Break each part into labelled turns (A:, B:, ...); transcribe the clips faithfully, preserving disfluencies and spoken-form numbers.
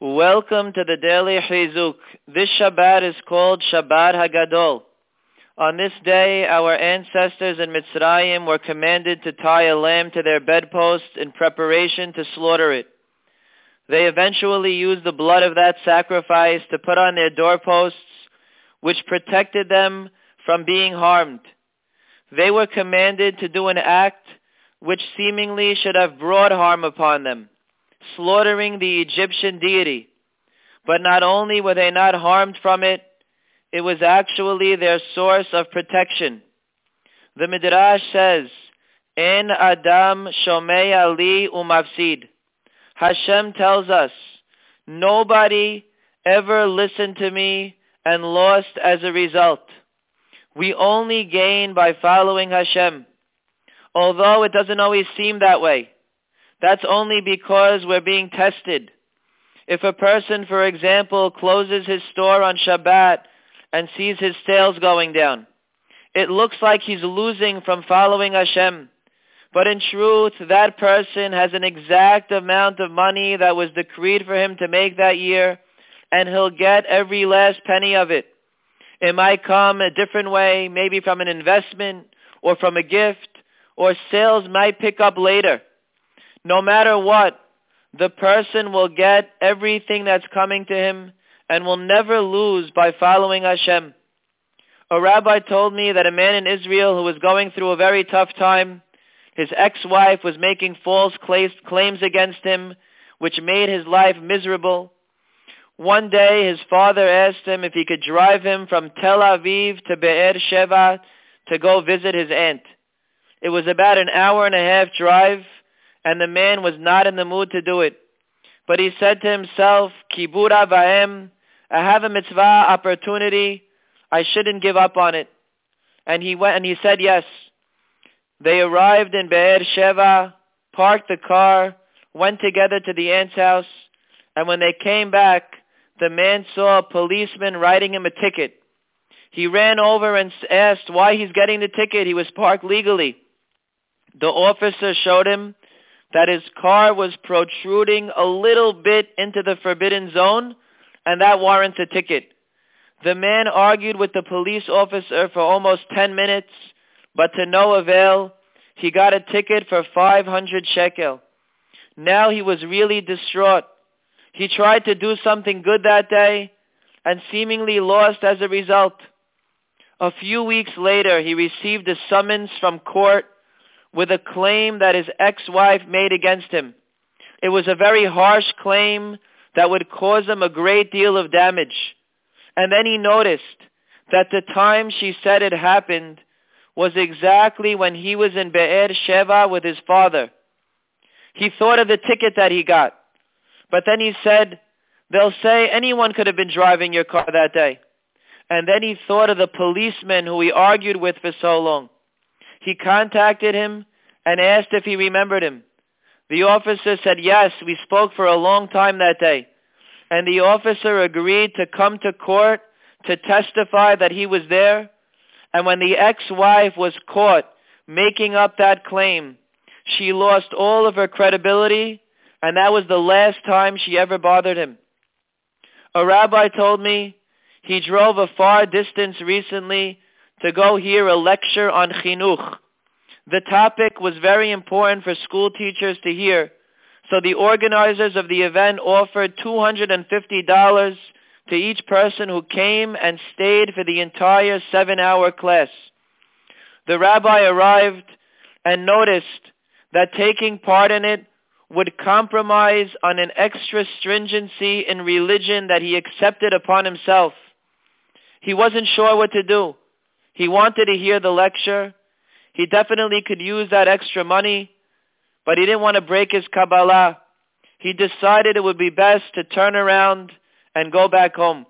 A: Welcome to the Daily Chizuk. This Shabbat is called Shabbat Hagadol. On this day, our ancestors in Mitzrayim were commanded to tie a lamb to their bedpost in preparation to slaughter it. They eventually used the blood of that sacrifice to put on their doorposts, which protected them from being harmed. They were commanded to do an act which seemingly should have brought harm upon them, slaughtering the Egyptian deity. But not only were they not harmed from it, it was actually their source of protection. The Midrash says, En Adam Shomei Ali Umafsid. Hashem tells us, nobody ever listened to me and lost as a result. We only gain by following Hashem. Although it doesn't always seem that way. That's only because we're being tested. If a person, for example, closes his store on Shabbat and sees his sales going down, it looks like he's losing from following Hashem. But in truth, that person has an exact amount of money that was decreed for him to make that year, and he'll get every last penny of it. It might come a different way, maybe from an investment or from a gift, or sales might pick up later. No matter what, the person will get everything that's coming to him and will never lose by following Hashem. A rabbi told me that a man in Israel who was going through a very tough time, his ex-wife was making false claims against him, which made his life miserable. One day his father asked him if he could drive him from Tel Aviv to Be'er Sheva to go visit his aunt. It was about an hour and a half drive, and the man was not in the mood to do it. But he said to himself, Kibur Avaim, I have a mitzvah opportunity, I shouldn't give up on it. And he went and he said yes. They arrived in Be'er Sheva, parked the car, went together to the aunt's house, and when they came back, the man saw a policeman writing him a ticket. He ran over and asked why he's getting the ticket. He was parked legally. The officer showed him that his car was protruding a little bit into the forbidden zone, and that warrants a ticket. The man argued with the police officer for almost ten minutes, but to no avail. He got a ticket for five hundred shekel. Now he was really distraught. He tried to do something good that day, and seemingly lost as a result. A few weeks later, he received a summons from court with a claim that his ex-wife made against him. It was a very harsh claim that would cause him a great deal of damage. And then he noticed that the time she said it happened was exactly when he was in Be'er Sheva with his father. He thought of the ticket that he got. But then he said, they'll say anyone could have been driving your car that day. And then he thought of the policeman who he argued with for so long. He contacted him and asked if he remembered him. The officer said, yes, we spoke for a long time that day. And the officer agreed to come to court to testify that he was there. And when the ex-wife was caught making up that claim, she lost all of her credibility, and that was the last time she ever bothered him. A rabbi told me he drove a far distance recently to go hear a lecture on chinuch. The topic was very important for school teachers to hear, so the organizers of the event offered two hundred fifty dollars to each person who came and stayed for the entire seven-hour class. The rabbi arrived and noticed that taking part in it would compromise on an extra stringency in religion that he accepted upon himself. He wasn't sure what to do. He wanted to hear the lecture. He definitely could use that extra money, but he didn't want to break his Kabbalah. He decided it would be best to turn around and go back home.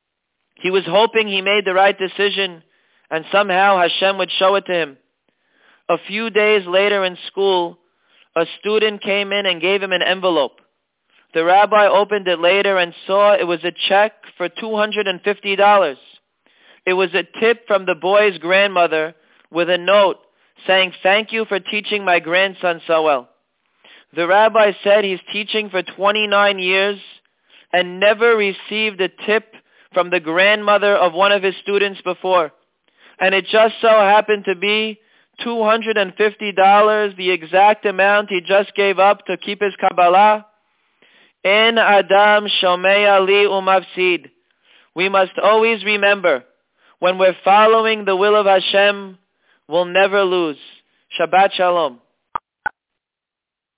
A: He was hoping he made the right decision, and somehow Hashem would show it to him. A few days later in school, a student came in and gave him an envelope. The rabbi opened it later and saw it was a check for two hundred fifty dollars. It was a tip from the boy's grandmother with a note saying, thank you for teaching my grandson so well. The rabbi said he's teaching for twenty-nine years, and never received a tip from the grandmother of one of his students before, and it just so happened to be two hundred fifty dollars, the exact amount he just gave up to keep his Kabbalah, En Adam Shomea Li Umafsid. We must always remember, when we're following the will of Hashem, we'll never lose. Shabbat Shalom.